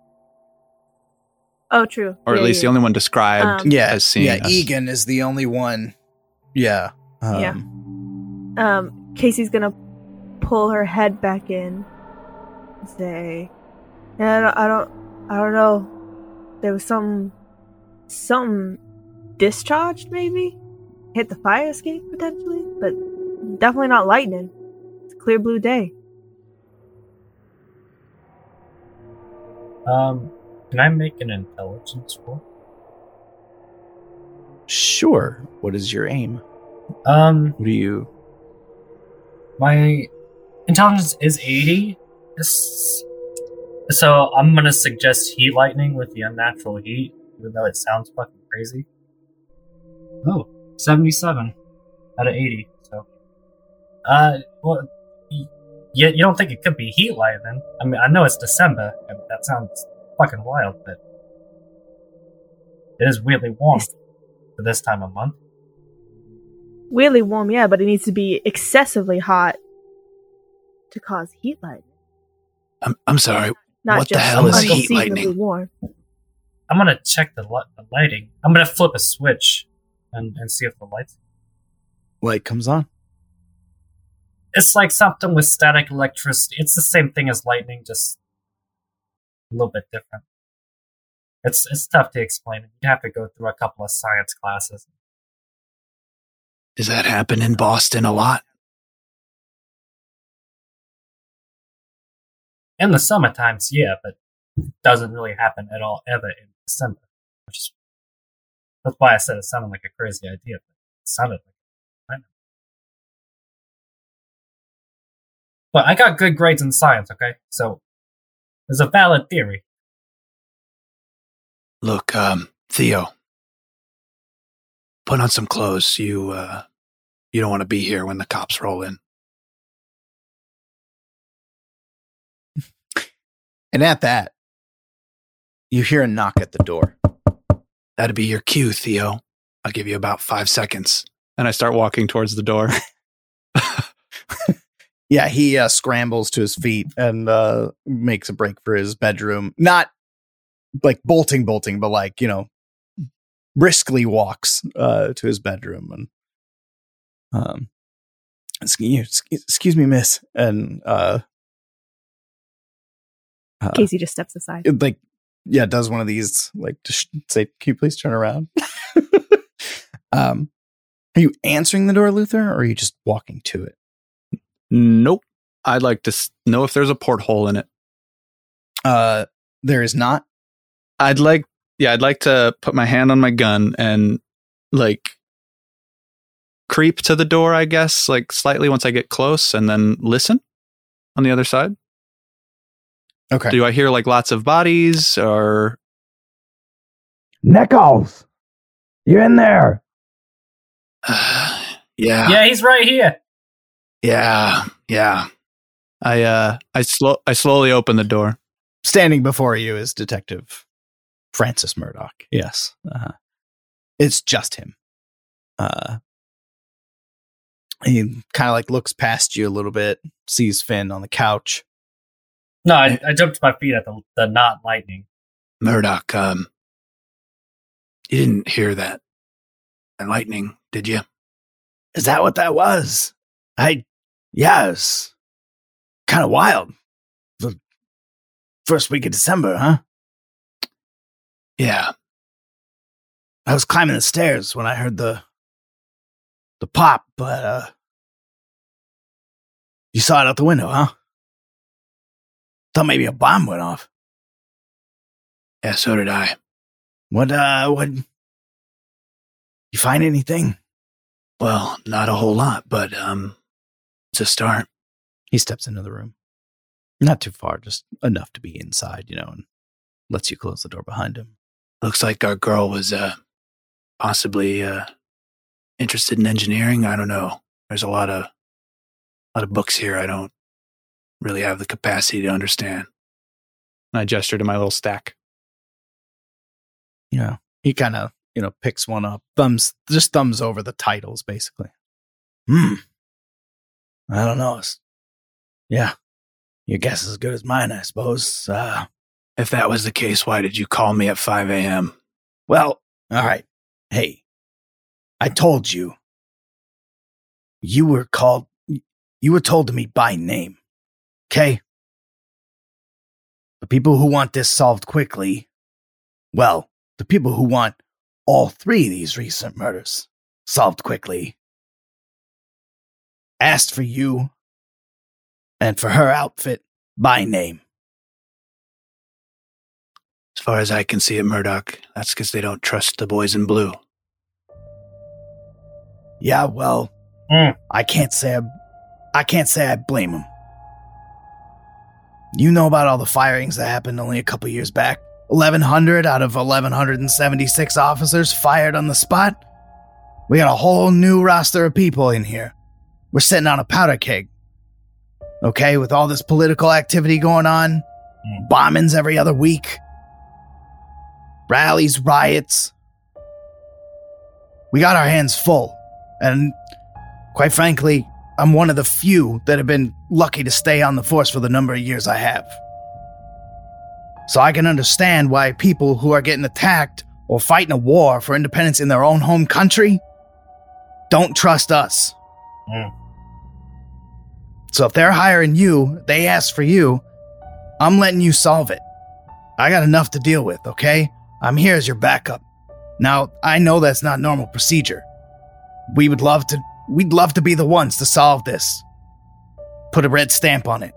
Oh, true. or at least the only one described as seeing us. Egan is the only one. Yeah. Casey's gonna pull her head back in and say, "Yeah, I don't know. There was something discharged, maybe hit the fire escape potentially, but definitely not lightning. It's a clear blue day." Can I make an intelligence roll? Sure. What is your aim? Um, What do you... my intelligence is 80. So I'm gonna suggest heat lightning with the unnatural heat, even though it sounds fucking crazy. Oh, 77 out of 80. So, well, you don't think it could be heat lightning? I mean, I know it's December, and that sounds fucking wild, but it is weirdly warm for this time of month. Weirdly warm, yeah, but it needs to be excessively hot to cause heat lightning. I'm sorry. Not What the just hell is heat unseasonably lightning? warm. I'm gonna check the lighting. I'm gonna flip a switch and see if the lights. Light comes on. It's like something with static electricity. It's the same thing as lightning, just a little bit different. It's tough to explain. You'd have to go through a couple of science classes. Does that happen in Boston a lot? In the summer times, yeah, but it doesn't really happen at all ever in December. That's why I said it sounded like a crazy idea. But it sounded like I know. But I got good grades in science, okay? So there's a valid theory. Look, Theo, put on some clothes. You don't want to be here when the cops roll in. And at that, you hear a knock at the door. That'd be your cue, Theo. I'll give you about 5 seconds. And I start walking towards the door. Yeah, he scrambles to his feet and makes a break for his bedroom. Not like bolting, but like, briskly walks to his bedroom. And excuse me, miss. And Casey just steps aside. Does one of these, like, just say, can you please turn around? Are you answering the door, Luther, or are you just walking to it? Nope. I'd like to know if there's a porthole in it. There is not. I'd like to put my hand on my gun and like creep to the door, I guess, like slightly once I get close, and then listen on the other side. Okay. Do I hear like lots of bodies or? Nichols, you in there? Yeah. Yeah, he's right here. Yeah. I slowly open the door. Standing before you is Detective Francis Murdoch. Yes. It's just him. He kind of like looks past you a little bit, sees Finn on the couch. No, I jumped to my feet at the not lightning. Murdoch, you didn't hear that lightning, did you? Is that what that was? Yes. Kind of wild. The first week of December, huh? Yeah. I was climbing the stairs when I heard the pop, but you saw it out the window, huh? Thought maybe a bomb went off. Yeah, so did I. What you find anything? Well, not a whole lot, but it's a start. He steps into the room. Not too far, just enough to be inside, and lets you close the door behind him. Looks like our girl was possibly interested in engineering. I don't know. There's a lot of books here. I don't really have the capacity to understand. I gesture to my little stack. He kind of, picks one up, thumbs over the titles, basically. I don't know. Yeah. Your guess is as good as mine, I suppose. If that was the case, why did you call me at 5 a.m.? Well, all right. Hey, I told you. You were told to me by name. Okay? The people who want this solved quickly, well, the people who want all 3 of these recent murders solved quickly, asked for you and for her outfit by name. As far as I can see it, Murdoch, that's because they don't trust the boys in blue. Yeah, well, I can't say I blame them. You know about all the firings that happened only a couple years back? 1,100 out of 1,176 officers fired on the spot? We got a whole new roster of people in here. We're sitting on a powder keg. Okay, with all this political activity going on, bombings every other week, rallies, riots. We got our hands full. And quite frankly, I'm one of the few that have been lucky to stay on the force for the number of years I have. So I can understand why people who are getting attacked or fighting a war for independence in their own home country don't trust us. So if they're hiring you, they ask for you, I'm letting you solve it. I got enough to deal with, okay? I'm here as your backup. Now, I know that's not normal procedure. We'd love to be the ones to solve this. Put a red stamp on it.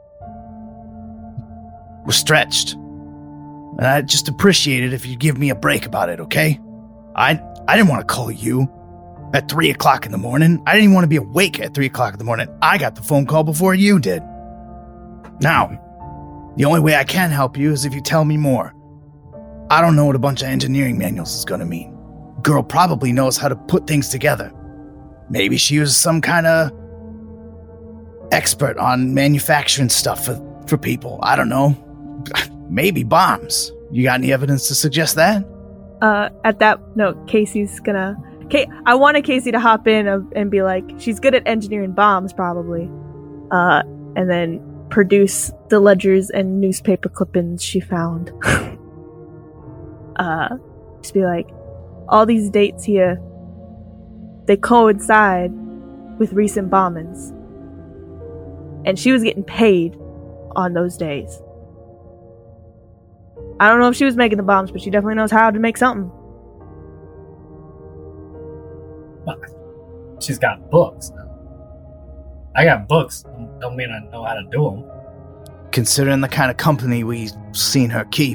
We're stretched. And I'd just appreciate it if you'd give me a break about it, okay? I didn't want to call you at 3 o'clock in the morning. I didn't even want to be awake at 3 o'clock in the morning. I got the phone call before you did. Now, the only way I can help you is if you tell me more. I don't know what a bunch of engineering manuals is going to mean. Girl probably knows how to put things together. Maybe she was some kind of expert on manufacturing stuff for people. I don't know. maybe bombs. You got any evidence to suggest that? At that note, Casey's gonna... I wanted Casey to hop in and be like, she's good at engineering bombs, probably. And then produce the ledgers and newspaper clippings she found. Just be like, all these dates here, they coincide with recent bombings. And she was getting paid on those days. I don't know if she was making the bombs, but she definitely knows how to make something. She's got books. I got books. Don't mean I know how to do them. Considering the kind of company we've seen her keep,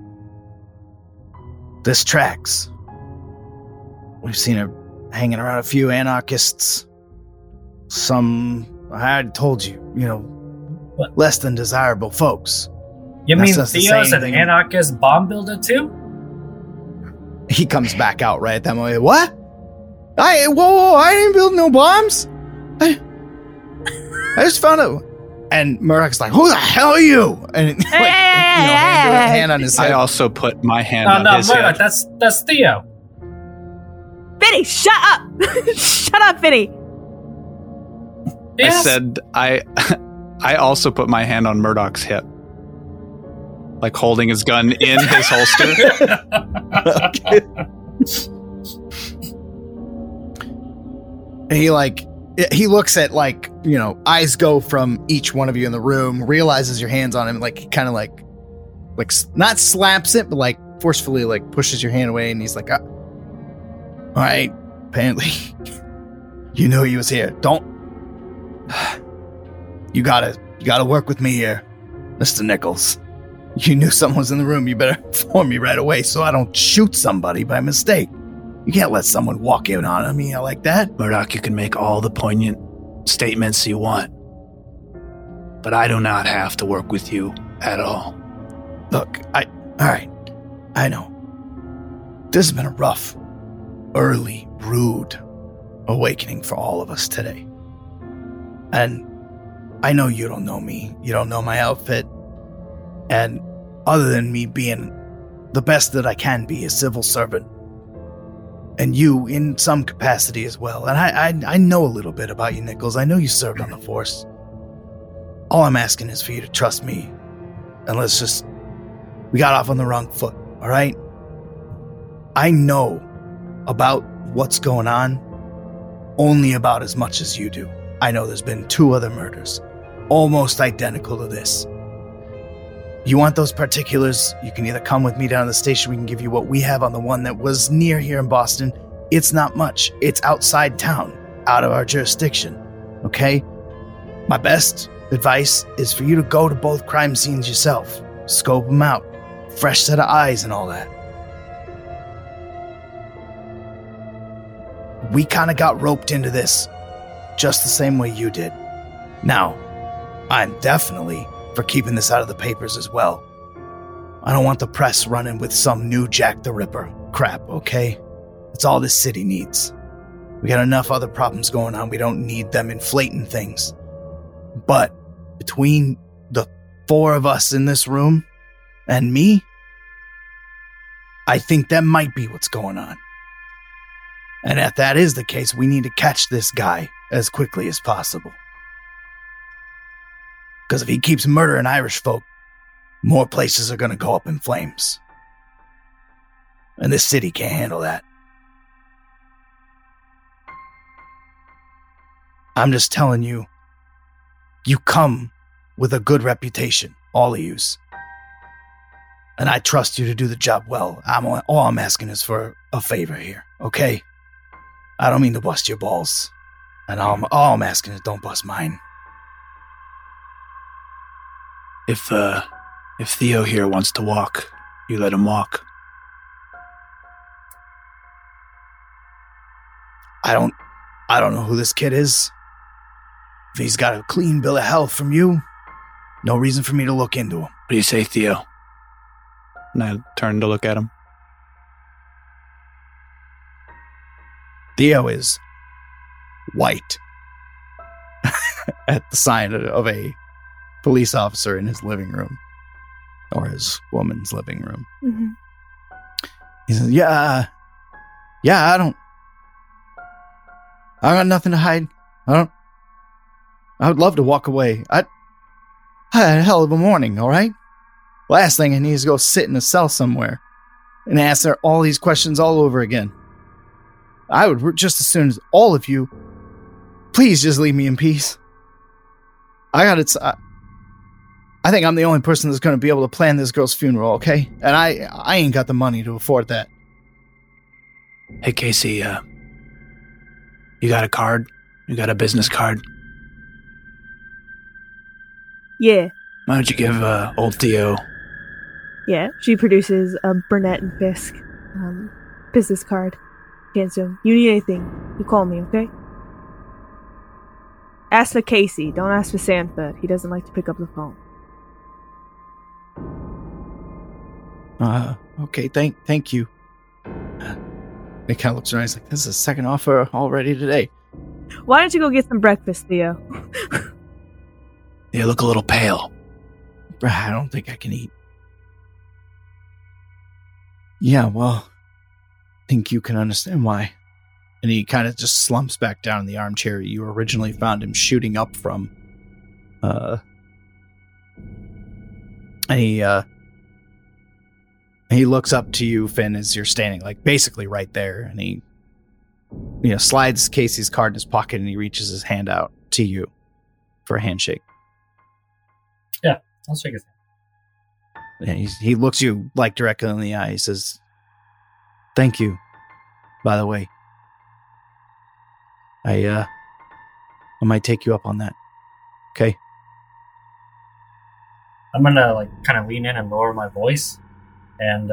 this tracks. We've seen her hanging around a few anarchists. Some, I told you, What? less than desirable folks. You That's mean just the Theo's same an thing. anarchist bomb builder too? He comes back out right at that moment. What? Whoa, I didn't build no bombs. I just found out. And Murdoch's like, who the hell are you? And hand on his head. I also put my hand No, on his Murdoch, head. that's Theo. Finny, shut up! Shut up, Finny! Yes. I said I also put my hand on Murdoch's hip. Like holding his gun in his holster. He looks at eyes go from each one of you in the room, realizes your hand's on him, kind of not slaps it, but forcefully pushes your hand away, and he's like, all right, apparently you knew he was here. You gotta work with me here, Mr. Nichols. You knew someone was in the room. You better inform me right away so I don't shoot somebody by mistake. You can't let someone walk in on me like that. Murdoch, you can make all the poignant statements you want, but I do not have to work with you at all. Look, all right, I know. This has been a rough, early, rude awakening for all of us today. And I know you don't know me. You don't know my outfit. And other than me being the best that I can be, a civil servant, and you in some capacity as well. And I know a little bit about you, Nichols. I know you served on the force. All I'm asking is for you to trust me. And we got off on the wrong foot, all right? I know about what's going on only about as much as you do. I know there's been 2 other murders, almost identical to this. You want those particulars, you can either come with me down to the station, we can give you what we have on the one that was near here in Boston. It's not much. It's outside town, out of our jurisdiction, okay? My best advice is for you to go to both crime scenes yourself. Scope them out. Fresh set of eyes and all that. We kind of got roped into this just the same way you did. Now, I'm definitely for keeping this out of the papers as well. I don't want the press running with some new Jack the Ripper crap, okay? It's all this city needs. We got enough other problems going on. We don't need them inflating things. But between the 4 of us in this room and me, I think that might be what's going on. And if that is the case, we need to catch this guy as quickly as possible. Because if he keeps murdering Irish folk, more places are going to go up in flames. And this city can't handle that. I'm just telling you, you come with a good reputation, all of yous. And I trust you to do the job well. All I'm asking is for a favor here, okay? I don't mean to bust your balls. And all I'm asking is don't bust mine. If Theo here wants to walk, you let him walk. I don't know who this kid is. If he's got a clean bill of health from you, no reason for me to look into him. What do you say, Theo? And I turned to look at him. Theo is white at the sign of a police officer in his living room. or his woman's living room. Mm-hmm. He says, yeah, I got nothing to hide. I would love to walk away. I had a hell of a morning, all right? Last thing I need is to go sit in a cell somewhere and answer all these questions all over again. I would just as soon as all of you, please just leave me in peace. I think I'm the only person that's going to be able to plan this girl's funeral, okay? And I ain't got the money to afford that. Hey, Casey, you got a card? You got a business card? Yeah. Why don't you give old Theo... Yeah, she produces a Burnett and Fisk business card. Hands to him. You need anything, you call me, okay? Ask for Casey. Don't ask for Sanford. He doesn't like to pick up the phone. Okay, thank you. He kind of looks around. He's like, this is the second offer already today. Why don't you go get some breakfast, Theo? You look a little pale. I don't think I can eat. Yeah, well, I think you can understand why. And he kind of just slumps back down in the armchair you originally found him shooting up from. And he looks up to you, Finn, as you're standing, like, basically right there. And he, slides Casey's card in his pocket and he reaches his hand out to you for a handshake. Yeah, I'll shake his hand. Yeah, he looks you, like, directly in the eye. He says, thank you, by the way. I might take you up on that. Okay? I'm gonna, kind of lean in and lower my voice and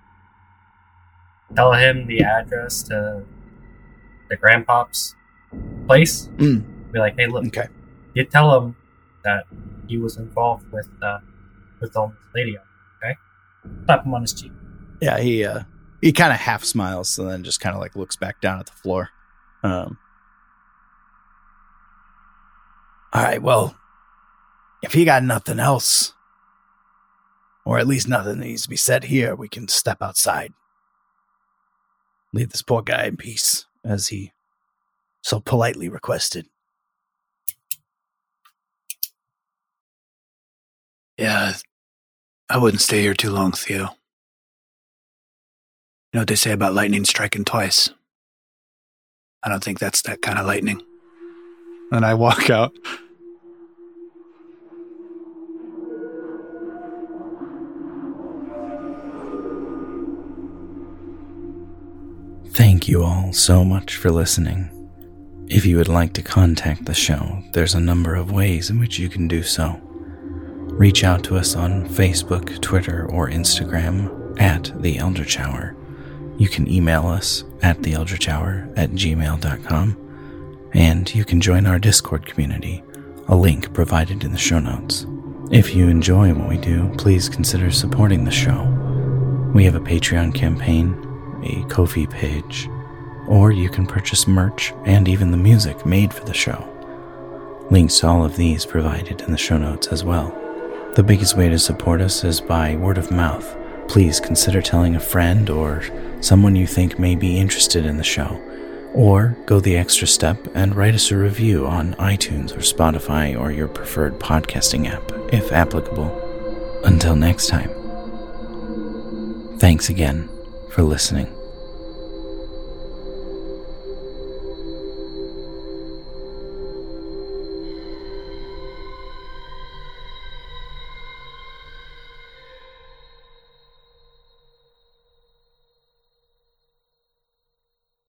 tell him the address to the grandpop's place. Be like, hey, look, okay. You tell him that he was involved with the lady, okay? Tap him on his cheek. Yeah, he kind of half smiles and then just kind of looks back down at the floor. All right, well, if you got nothing else, or at least nothing that needs to be said here, we can step outside. Leave this poor guy in peace, as he so politely requested. Yeah, I wouldn't stay here too long, Theo. You know what they say about lightning striking twice? I don't think that's that kind of lightning. And I walk out. Thank you all so much for listening. If you would like to contact the show, there's a number of ways in which you can do so. Reach out to us on Facebook, Twitter, or Instagram at The Eldritch Hour. You can email us at theeldritchhour@gmail.com, and you can join our Discord community, a link provided in the show notes. If you enjoy what we do, please consider supporting the show. We have a Patreon campaign, a Ko-fi page, or you can purchase merch and even the music made for the show. Links to all of these provided in the show notes as well. The biggest way to support us is by word of mouth. Please consider telling a friend or someone you think may be interested in the show, or go the extra step and write us a review on iTunes or Spotify or your preferred podcasting app, if applicable. Until next time, thanks again for listening.